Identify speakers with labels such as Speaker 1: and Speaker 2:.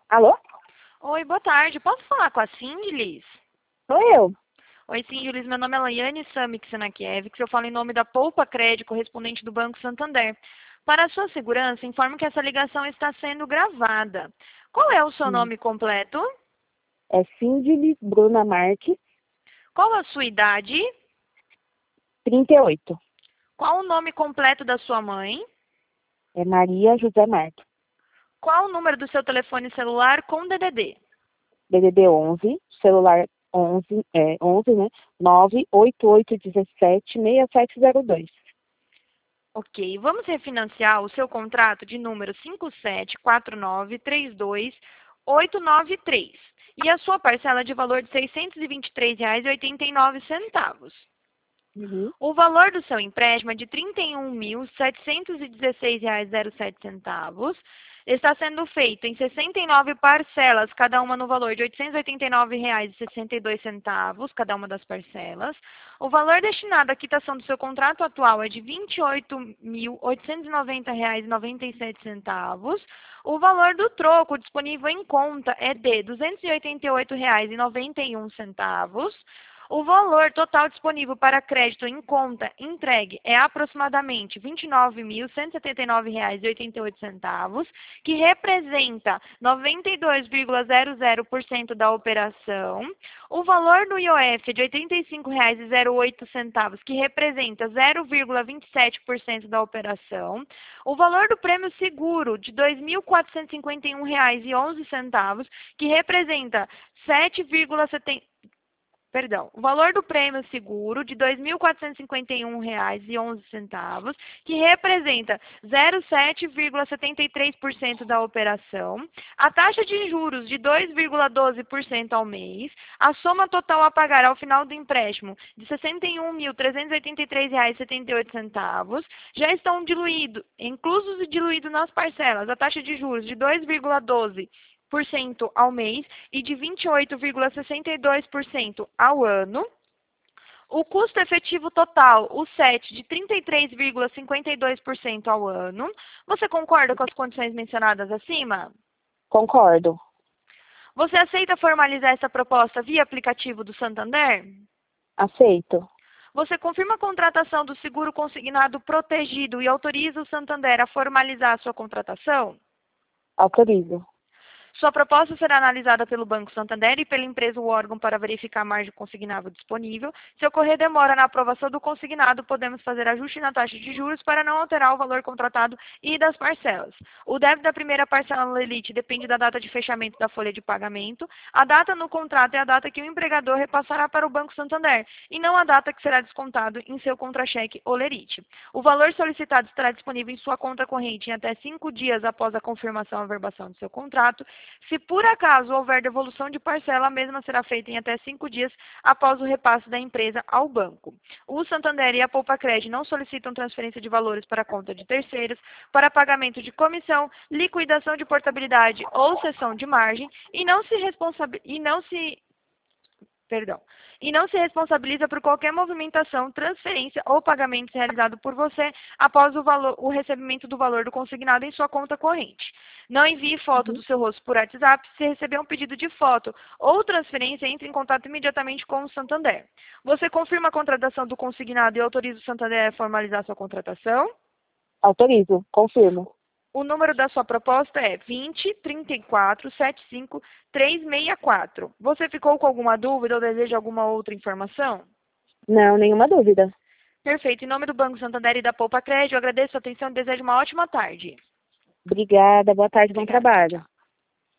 Speaker 1: Alô?
Speaker 2: Oi, boa tarde. Posso falar com a Cindy, Liz?
Speaker 1: Sou eu.
Speaker 2: Oi, Cindy, Liz. Meu nome é Laiane Samiksenakievic. Eu falo em nome da Poupa Crédito, correspondente do Banco Santander. Para a sua segurança, informo que essa ligação está sendo gravada. Qual é o seu
Speaker 1: Hum.
Speaker 2: nome completo?
Speaker 1: É Cindy Bruna Marques,
Speaker 2: Qual a sua idade?
Speaker 1: 38.
Speaker 2: Qual o nome completo da sua mãe?
Speaker 1: É Maria José Marques.
Speaker 2: Qual o número do seu telefone celular com DDD?
Speaker 1: DDD 11, celular 11, né? 988176702.
Speaker 2: Ok, vamos refinanciar o seu contrato de número 5749328893 e a sua parcela de valor de R$ 623,89.
Speaker 1: Uhum.
Speaker 2: O valor do seu empréstimo é de R$ 31.716,07. Está sendo feito em 69 parcelas, cada uma no valor de R$ 889,62, cada uma das parcelas. O valor destinado à quitação do seu contrato atual é de R$ 28.890,97. O valor do troco disponível em conta é de R$ 288,91. O valor total disponível para crédito em conta entregue é aproximadamente R$ 29.179,88, que representa 92,00% da operação. O valor do IOF é de R$ 85,08, que representa 0,27% da operação. O valor do prêmio seguro de R$ 2.451,11, que representa 7,70. Perdão, o valor do prêmio seguro de R$ 2.451,11, que representa 0,7,73% da operação, a taxa de juros de 2,12% ao mês, a soma total a pagar ao final do empréstimo de R$ 61.383,78, já estão diluídos, inclusos e diluídos nas parcelas, a taxa de juros de 2,12% ao mês e de 28,62% ao ano. O custo efetivo total, o SET, de 33,52% ao ano. Você concorda com as condições mencionadas acima?
Speaker 1: Concordo.
Speaker 2: Você aceita formalizar essa proposta via aplicativo do Santander?
Speaker 1: Aceito.
Speaker 2: Você confirma a contratação do seguro consignado protegido e autoriza o Santander a formalizar a sua contratação?
Speaker 1: Autorizo.
Speaker 2: Sua proposta será analisada pelo Banco Santander e pela empresa ou órgão para verificar a margem consignável disponível. Se ocorrer demora na aprovação do consignado, podemos fazer ajuste na taxa de juros para não alterar o valor contratado e das parcelas. O débito da primeira parcela no Elite depende da data de fechamento da folha de pagamento. A data no contrato é a data que o empregador repassará para o Banco Santander e não a data que será descontado em seu contra-cheque ou Lerite. O valor solicitado estará disponível em sua conta corrente em até 5 dias após a confirmação e averbação do seu contrato. Se por acaso houver devolução de parcela, a mesma será feita em até 5 dias após o repasse da empresa ao banco. O Santander e a Poupa Crédito não solicitam transferência de valores para a conta de terceiros, para pagamento de comissão, liquidação de portabilidade ou cessão de margem e não se responsabiliza por qualquer movimentação, transferência ou pagamento realizado por você após o recebimento do valor do consignado em sua conta corrente. Não envie foto
Speaker 1: Uhum.
Speaker 2: do seu rosto por WhatsApp. Se receber um pedido de foto ou transferência, entre em contato imediatamente com o Santander. Você confirma a contratação do consignado e autoriza o Santander a formalizar sua contratação?
Speaker 1: Autorizo. Confirmo.
Speaker 2: O número da sua proposta é 20 34 75 364. Você ficou com alguma dúvida ou deseja alguma outra informação?
Speaker 1: Não, nenhuma dúvida.
Speaker 2: Perfeito. Em nome do Banco Santander e da Poupa Crédito, eu agradeço a atenção e desejo uma ótima tarde.
Speaker 1: Obrigada. Boa tarde, bom
Speaker 2: Obrigada. Tchau,
Speaker 1: trabalho.
Speaker 2: tchau.